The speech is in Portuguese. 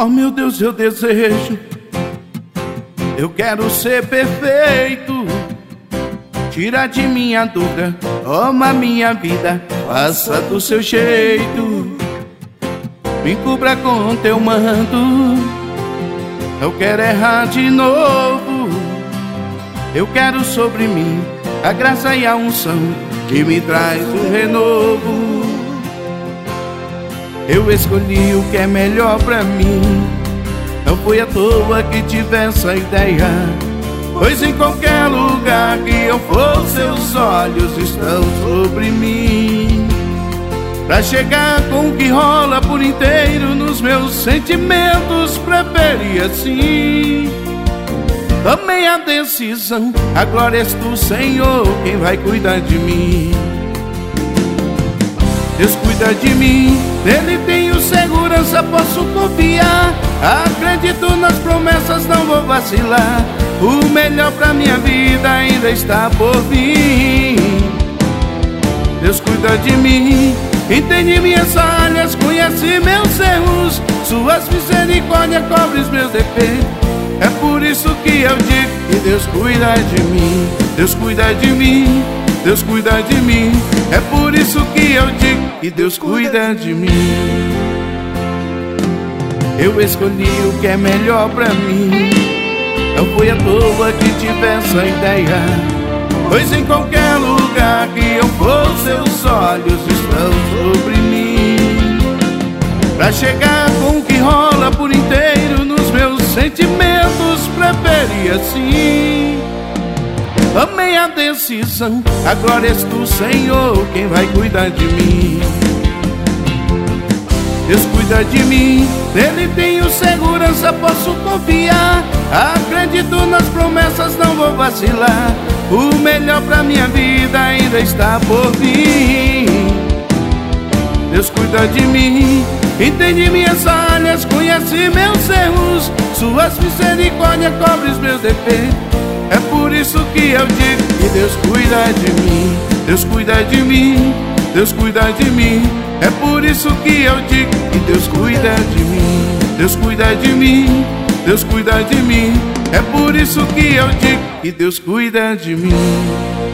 Oh meu Deus, eu desejo, eu quero ser perfeito. Tira de minha dúvida, toma minha vida, faça do seu jeito. Me cubra com teu manto, eu quero errar de novo. Eu quero sobre mim a graça e a unção que me traz o renovo. Eu escolhi o que é melhor pra mim, não foi à toa que tive essa ideia. Pois em qualquer lugar que eu for, seus olhos estão sobre mim. Pra chegar com o que rola por inteiro nos meus sentimentos, preferi assim. Tomei a decisão, a glória és tu, Senhor, quem vai cuidar de mim. Deus cuida de mim, nele tenho segurança, posso confiar. Acredito nas promessas, não vou vacilar. O melhor pra minha vida ainda está por vir. Deus cuida de mim, entende minhas falhas, conhece meus erros. Suas misericórdias cobrem os meus defeitos. É por isso que eu digo que Deus cuida de mim. Deus cuida de mim, Deus cuida de mim. É por isso que eu digo que Deus cuida de mim. Eu escolhi o que é melhor pra mim, não foi à toa que tive essa ideia. Pois em qualquer lugar que eu for, seus olhos estão sobre mim. Pra chegar com o que rola por inteiro nos meus sentimentos, preferi assim. Tomei a decisão, a glória és tu, Senhor, quem vai cuidar de mim. Deus cuida de mim, nele tenho segurança, posso confiar. Acredito nas promessas, não vou vacilar. O melhor pra minha vida ainda está por vir. Deus cuida de mim, entende minhas falhas, conhece meus erros. Suas misericórdias cobrem os meus defeitos. É por isso que eu digo que Deus cuida de mim. Deus cuida de mim, Deus cuida de mim. É por isso que eu digo que Deus cuida de mim. Deus cuida de mim, Deus cuida de mim. É por isso que eu digo que Deus cuida de mim.